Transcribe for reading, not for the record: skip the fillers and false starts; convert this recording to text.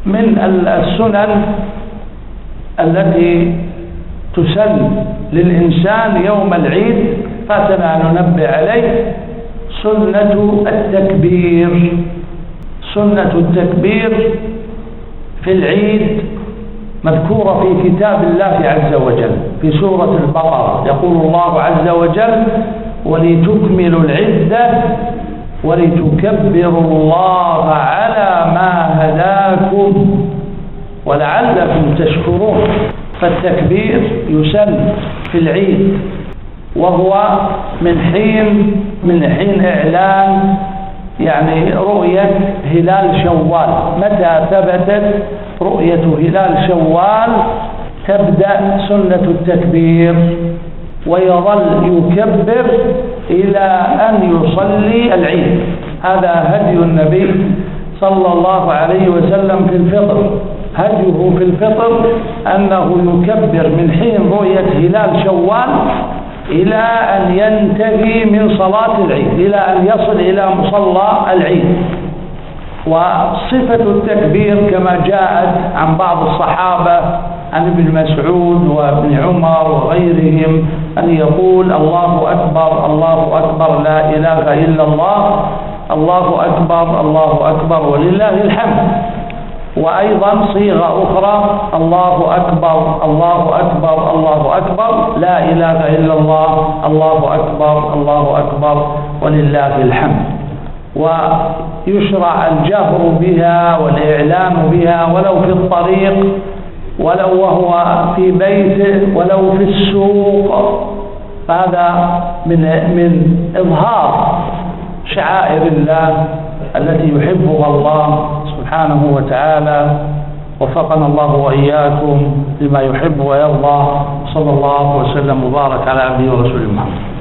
من السنن التي تسن للإنسان يوم العيد فاتنا أن ننبه عليه سنة التكبير. سنة التكبير في العيد مذكورة في كتاب الله عز وجل في سورة البقرة. يقول الله عز وجل: ولتكملوا العدة ولتكبروا الله على ما هداكم ولعلكم تشكرون. فالتكبير يسن في العيد، وهو من حين إعلان رؤية هلال شوال. متى ثبتت رؤية هلال شوال تبدأ سنة التكبير، ويظل يكبر إلى أن يصلي العيد. هذا هدي النبي صلى الله عليه وسلم في الفطر. هديه في الفطر أنه يكبر من حين رؤية هلال شوال إلى أن ينتهي من صلاة العيد، إلى أن يصل إلى مصلى العيد. وصفة التكبير كما جاءت عن بعض الصحابة عن ابن مسعود وابن عمر وغيرهم أن يقول: الله أكبر الله أكبر لا إله إلا الله، الله أكبر الله أكبر ولله الحمد. وأيضا صيغة أخرى: الله أكبر الله أكبر الله أكبر لا إله إلا الله، الله أكبر الله أكبر ولله الحمد. ويشرع الجهر بها والإعلان بها ولو في الطريق، ولو وهو في بيته، ولو في السوق. هذا من إظهار شعائر الله التي يحبها الله سبحانه وتعالى. وفقنا الله وإياكم لما يحب ويرضى. صلى الله وسلم وبارك على عبده ورسوله محمد.